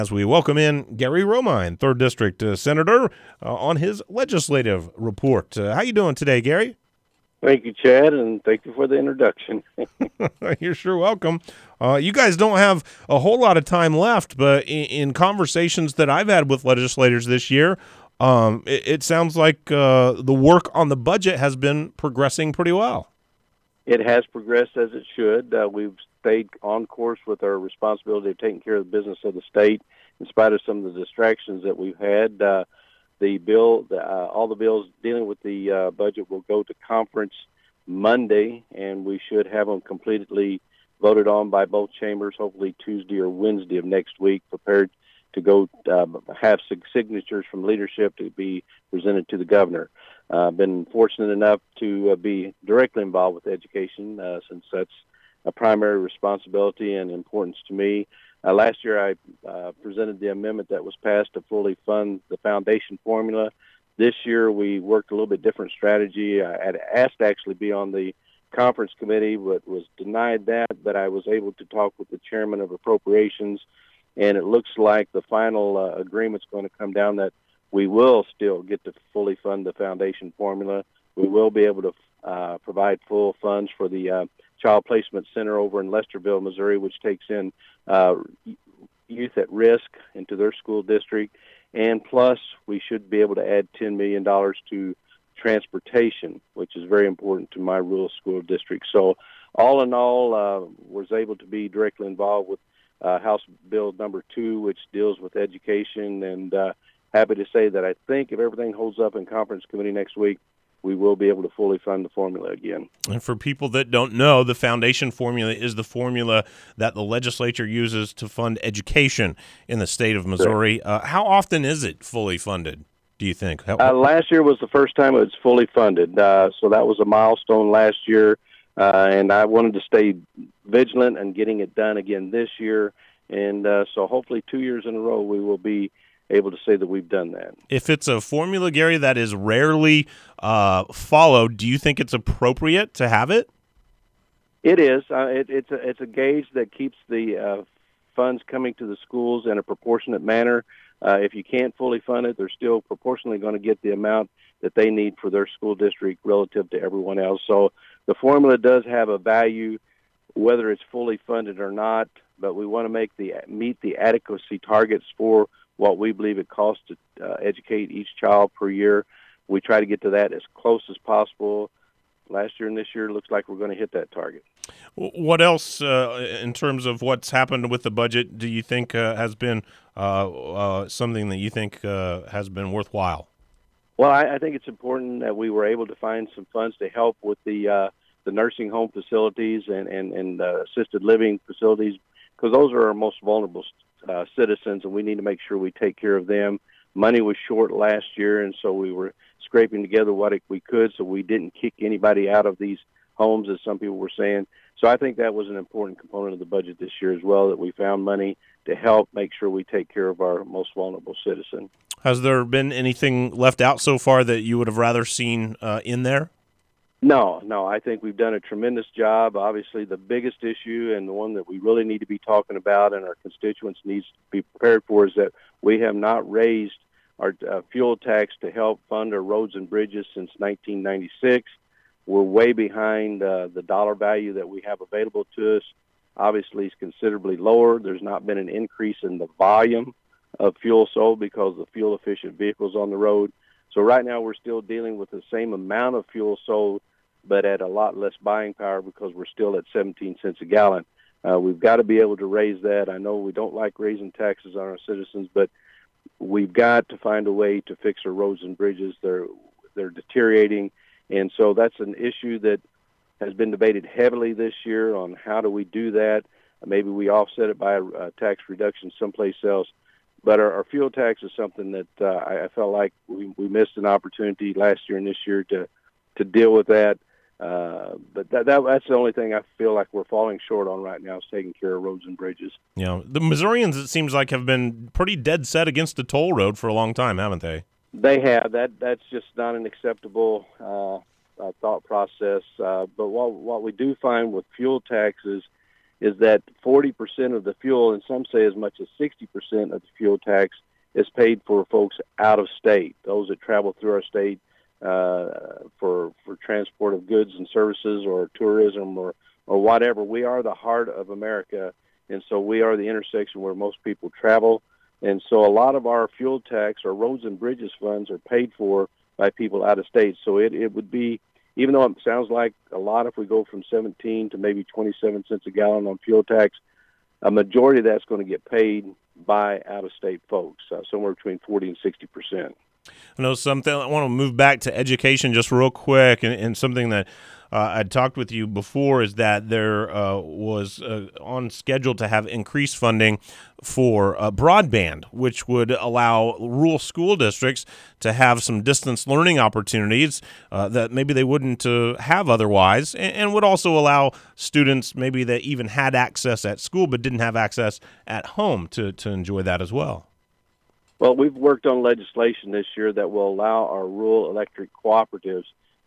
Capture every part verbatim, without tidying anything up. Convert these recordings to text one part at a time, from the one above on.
As we welcome in Gary Romine, third District uh, Senator, uh, on his legislative report. Uh, how you doing today, Gary? Thank you, Chad, and thank you for the introduction. You're sure welcome. Uh, you guys don't have a whole lot of time left, but in, in conversations that I've had with legislators this year, um, it, it sounds like uh, the work on the budget has been progressing pretty well. It has progressed as it should. Uh, we've stayed on course with our responsibility of taking care of the business of the state, in spite of some of the distractions that we've had. Uh, the bill, the, uh, all the bills dealing with the uh, budget will go to conference Monday, and we should have them completely voted on by both chambers, hopefully Tuesday or Wednesday of next week, prepared to go uh, have signatures from leadership to be presented to the governor. I've uh, been fortunate enough to uh, be directly involved with education uh, since that's a primary responsibility and importance to me. Uh, last year I uh, presented the amendment that was passed to fully fund the foundation formula. This year we worked a little bit different strategy. I had asked to actually be on the conference committee, but was denied that, but I was able to talk with the chairman of appropriations, and it looks like the final uh, agreement's going to come down that we will still get to fully fund the foundation formula. We will be able to uh, provide full funds for the uh, Child Placement Center over in Lesterville, Missouri, which takes in uh, youth at risk into their school district. And plus, we should be able to add ten million dollars to transportation, which is very important to my rural school district. So all in all, uh, was able to be directly involved with uh, House Bill number two, which deals with education, and uh, happy to say that I think if everything holds up in conference committee next week, we will be able to fully fund the formula again. And for people that don't know, the foundation formula is the formula that the legislature uses to fund education in the state of Missouri. Uh, how often is it fully funded, do you think? How- Uh, last year was the first time it was fully funded, uh, so that was a milestone last year, uh, and I wanted to stay vigilant and getting it done again this year, and uh, so hopefully two years in a row we will be able to say that we've done that. If it's a formula, Gary, that is rarely uh, followed, do you think it's appropriate to have it? It is. Uh, it, it's a it's a gauge that keeps the uh, funds coming to the schools in a proportionate manner. Uh, if you can't fully fund it, they're still proportionally going to get the amount that they need for their school district relative to everyone else. So the formula does have a value, whether it's fully funded or not. But we want to make the meet the adequacy targets for what we believe it costs to uh, educate each child per year. We try to get to that as close as possible. Last year and this year, it looks like we're going to hit that target. What else, uh, in terms of what's happened with the budget, do you think uh, has been uh, uh, something that you think uh, has been worthwhile? Well, I, I think it's important that we were able to find some funds to help with the uh, the nursing home facilities and and, and uh, assisted living facilities, because those are our most vulnerable uh, citizens, and we need to make sure we take care of them. Money was short last year, and so we were scraping together what we could so we didn't kick anybody out of these homes, as some people were saying. So I think that was an important component of the budget this year as well, that we found money to help make sure we take care of our most vulnerable citizen. Has there been anything left out so far that you would have rather seen uh, in there? No, no, I think we've done a tremendous job. Obviously, the biggest issue and the one that we really need to be talking about and our constituents needs to be prepared for is that we have not raised our uh, fuel tax to help fund our roads and bridges since nineteen ninety-six. We're way behind uh, the dollar value that we have available to us. Obviously, it's considerably lower. There's not been an increase in the volume of fuel sold because of fuel-efficient vehicles on the road. So right now we're still dealing with the same amount of fuel sold, but at a lot less buying power because we're still at seventeen cents a gallon. Uh, we've got to be able to raise that. I know we don't like raising taxes on our citizens, but we've got to find a way to fix our roads and bridges. They're they're deteriorating, and so that's an issue that has been debated heavily this year on how do we do that. Maybe we offset it by a, a tax reduction someplace else. But our, our fuel tax is something that uh, I, I felt like we, we missed an opportunity last year and this year to to deal with that. Uh, but that, that that's the only thing I feel like we're falling short on right now is taking care of roads and bridges. You know, the Missourians, it seems like, have been pretty dead set against the toll road for a long time, haven't they? They have. That that's just not an acceptable uh, uh, thought process. Uh, but what what we do find with fuel taxes is that forty percent of the fuel, and some say as much as sixty percent of the fuel tax, is paid for folks out of state, those that travel through our state uh, for for transport of goods and services or tourism or, or whatever. We are the heart of America, and so we are the intersection where most people travel. And so a lot of our fuel tax or roads and bridges funds are paid for by people out of state. So it, it would be, even though it sounds like a lot if we go from seventeen to maybe twenty-seven cents a gallon on fuel tax, a majority of that's going to get paid by out-of-state folks, uh, somewhere between forty and sixty percent. I know something. I want to move back to education just real quick, and, and something that uh, I'd talked with you before is that there uh, was uh, on schedule to have increased funding for uh, broadband, which would allow rural school districts to have some distance learning opportunities uh, that maybe they wouldn't uh, have otherwise, and, and would also allow students maybe that even had access at school but didn't have access at home to, to enjoy that as well. Well, we've worked on legislation this year that will allow our rural electric cooperatives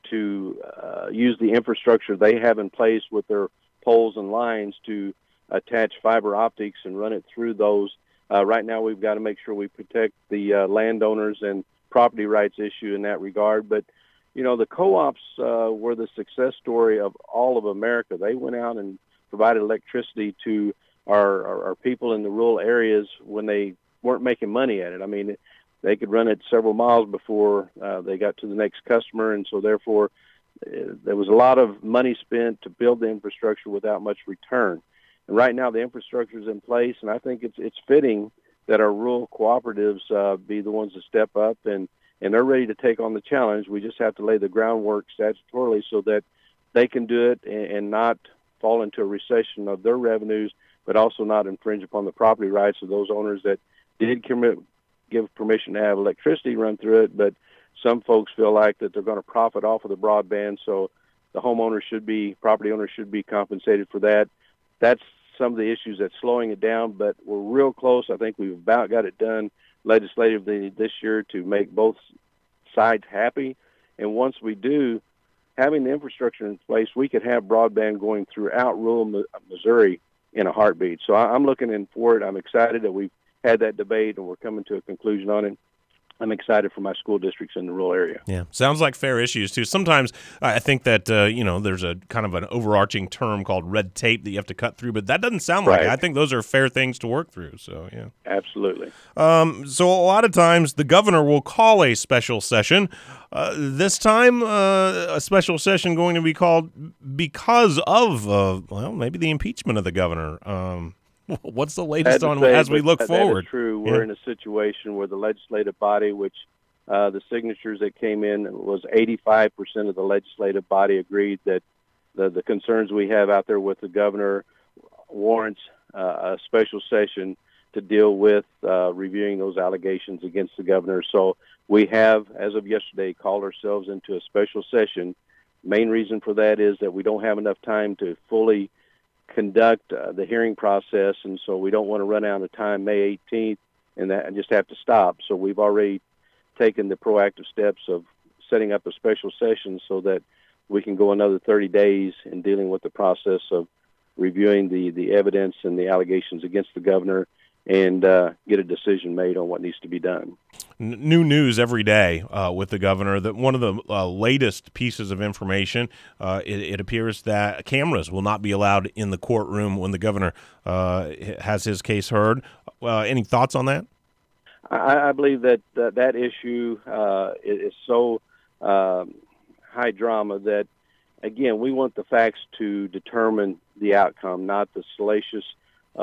to uh, use the infrastructure they have in place with their poles and lines to attach fiber optics and run it through those. Uh, right now, we've got to make sure we protect the uh, landowners and property rights issue in that regard. But, you know, the co-ops uh, were the success story of all of America. They went out and provided electricity to our, our, our people in the rural areas when they weren't making money at it. I mean, they could run it several miles before uh, they got to the next customer, and so therefore uh, there was a lot of money spent to build the infrastructure without much return. And right now the infrastructure is in place, and I think it's it's fitting that our rural cooperatives uh, be the ones to step up, and, and they're ready to take on the challenge. We just have to lay the groundwork statutorily so that they can do it and, and not fall into a recession of their revenues, but also not infringe upon the property rights of those owners that did commit, give permission to have electricity run through it, but some folks feel like that they're going to profit off of the broadband, so the homeowner should be, property owners should be compensated for that. That's some of the issues that's slowing it down, but we're real close. I think we've about got it done legislatively this year to make both sides happy, and once we do, having the infrastructure in place, we could have broadband going throughout rural Missouri in a heartbeat. So I'm looking in for it. I'm excited that we've had that debate and we're coming to a conclusion on it. I'm excited for my school districts in the rural area. Yeah, sounds like fair issues too. Sometimes I think that uh, you know there's a kind of an overarching term called red tape that you have to cut through, but that doesn't sound like right. it. I think those are fair things to work through. So yeah, absolutely. Um, so a lot of times the governor will call a special session. Uh, this time, uh, a special session going to be called because of uh, well, maybe the impeachment of the governor. Um, What's the latest on say, as we look that, forward? That is true. We're yeah. in a situation where the legislative body, which uh, the signatures that came in was eighty-five percent of the legislative body agreed that the, the concerns we have out there with the governor warrants uh, a special session to deal with uh, reviewing those allegations against the governor. So we have, as of yesterday, called ourselves into a special session. Main reason for that is that we don't have enough time to fully conduct uh, the hearing process, and so we don't want to run out of time May eighteenth and that and just have to stop. So we've already taken the proactive steps of setting up a special session so that we can go another thirty days in dealing with the process of reviewing the, the evidence and the allegations against the governor and uh, get a decision made on what needs to be done. New news every day uh, with the governor. That one of the uh, latest pieces of information, uh, it, it appears that cameras will not be allowed in the courtroom when the governor uh, has his case heard. Uh, any thoughts on that? I, I believe that uh, that issue uh, is so um, high drama that, again, we want the facts to determine the outcome, not the salacious uh,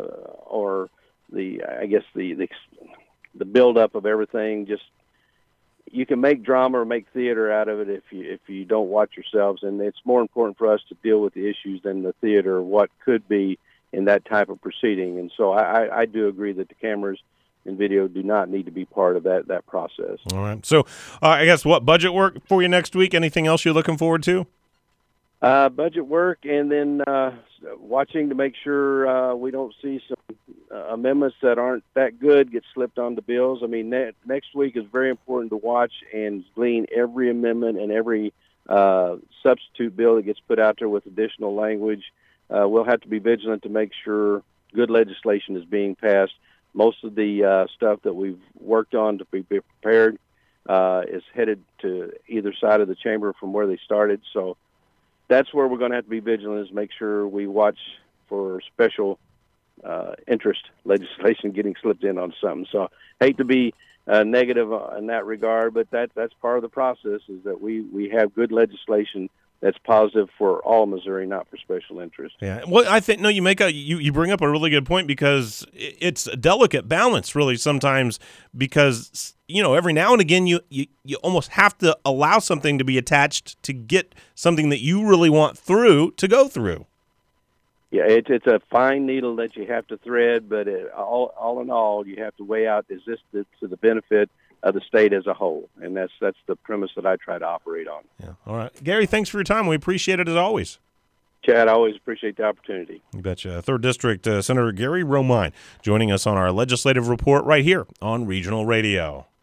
or the, I guess, the, the the buildup of everything. Just you can make drama or make theater out of it if you if you don't watch yourselves, and it's more important for us to deal with the issues than the theater or what could be in that type of proceeding. And so I, I do agree that the cameras and video do not need to be part of that that process. All right. So uh, I guess what budget work for you next week? Anything else you're looking forward to? Uh, budget work, and then uh, watching to make sure uh, we don't see some uh, amendments that aren't that good get slipped onto bills. I mean, ne- next week is very important to watch and glean every amendment and every uh, substitute bill that gets put out there with additional language uh, we'll have to be vigilant to make sure good legislation is being passed. Most of the uh, stuff that we've worked on to be prepared uh, is headed to either side of the chamber from where they started. So that's where we're going to have to be vigilant, is make sure we watch for special uh, interest legislation getting slipped in on something. So hate to be uh, negative in that regard, but that that's part of the process, is that we, we have good legislation that's positive for all Missouri, not for special interest. Yeah, well, I think no, you make a you, you bring up a really good point, because it's a delicate balance, really, sometimes, because you know every now and again you, you you almost have to allow something to be attached to get something that you really want through to go through. Yeah, it's it's a fine needle that you have to thread, but it, all all in all, you have to weigh out, is this the, to the benefit of the state as a whole, and that's that's the premise that I try to operate on. Yeah. All right, Gary, thanks for your time. We appreciate it as always. Chad, I always appreciate the opportunity. You betcha. Third District uh, Senator Gary Romine joining us on our legislative report right here on Regional Radio.